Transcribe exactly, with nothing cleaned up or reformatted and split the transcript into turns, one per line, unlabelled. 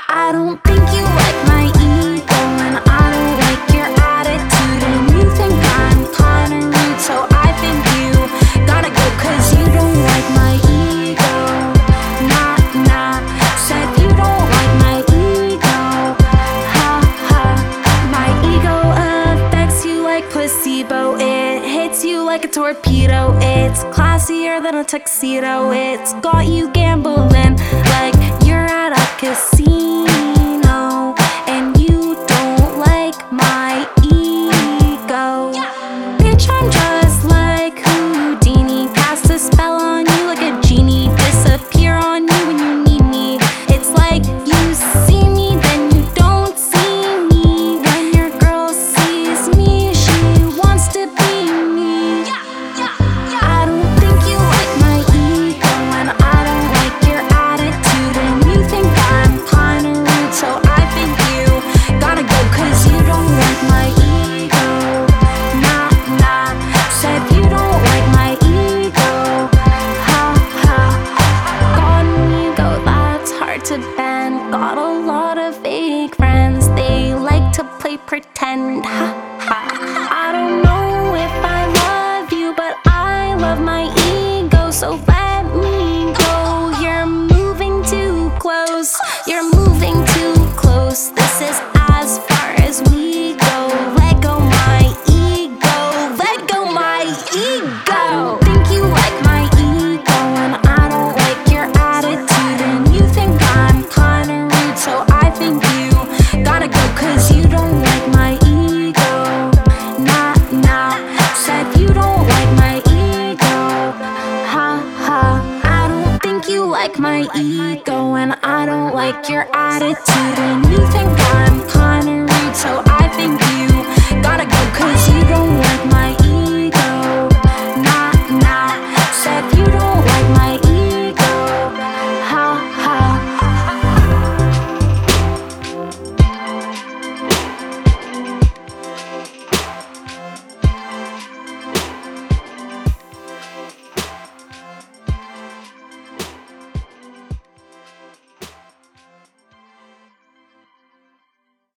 I don't think you like my ego, and I don't like your attitude, and you think I'm kinda rude, so I think you gotta go, cause you don't like my ego. Nah, nah, said you don't like my ego. Ha, ha, my ego affects you like placebo. It hits you like a torpedo. It's classier than a tuxedo. It's got you gambling like you're at a casino, and you don't like my ego. Bitch, I'm just like Houdini. Cast a spell on you like a genie. Disappear on you when you need me. It's like you see me, then you don't see me. When your girl sees me, she wants to be me. I don't think you like my ego, and I don't like your attitude, and you think I'm kinda rude, so I think you gotta go, cause you don't like my ego. Nah, nah, said you don't like my ego. Ha, ha, got an ego that's hard to bend. Got a lot of fake friends, they like to play pretend. Ha, ha, I don't know if I love you, but I love my ego, so let me go. You're moving too close, you're moving too close. This is as far as we go. Let go my ego, let go my ego. I don't think you like my ego, and I don't like your attitude, and you think I'm kinda rude, so I think you gotta go, cause you don't like my ego. Nah, nah, said you don't like my ego. Ha, ha, I don't think you like my ego, and I don't like your attitude, and you think